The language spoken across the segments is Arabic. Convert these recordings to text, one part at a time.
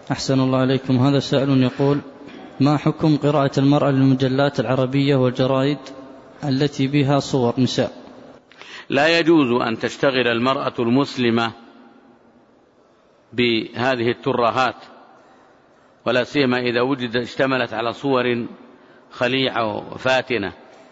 أحسن الله عليكم. هذا سائل يقول: ما حكم قراءة المرأة للمجلات العربية والجرائد التي بها صور نساء؟ لا يجوز أن تشتغل المرأة المسلمة بهذه الترهات، ولا سيما إذا اشتملت على صور خليعة وفاتنة،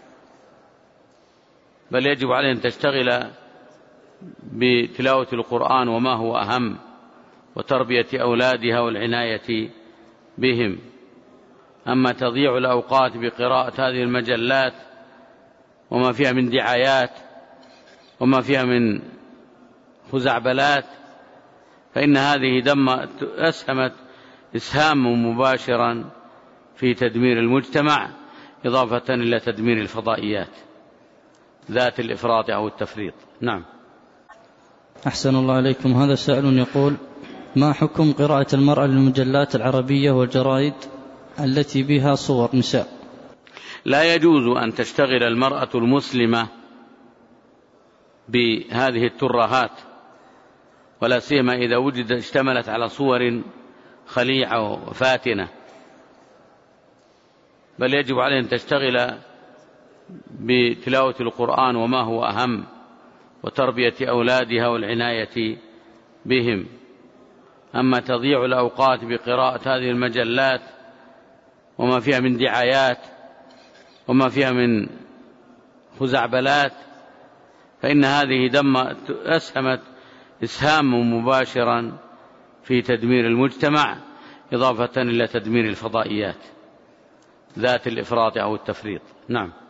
بل يجب عليها أن تشتغل بتلاوة القرآن وما هو أهم، وتربية أولادها والعناية بهم. أما تضييع الأوقات بقراءة هذه المجلات وما فيها من دعايات وما فيها من خزعبلات، فإن هذه أسهمت إسهاما مباشرا في تدمير المجتمع، إضافة إلى تدمير الفضائيات ذات الإفراط أو التفريط. نعم. أحسن الله عليكم. هذا سائل يقول: ما حكم قراءة المرأة للمجلات العربية والجرائد التي بها صور نساء؟ لا يجوز أن تشتغل المرأة المسلمة بهذه الترهات، ولا سيما إذا اشتملت على صور خليعة وفاتنة، بل يجب عليها أن تشتغل بتلاوة القرآن وما هو أهم، وتربية أولادها والعناية بهم. أما تضييع الأوقات بقراءة هذه المجلات وما فيها من دعايات وما فيها من خزعبلات، فإن هذه أسهمت إسهاما مباشرا في تدمير المجتمع، إضافة إلى تدمير الفضائيات ذات الإفراط أو التفريط. نعم.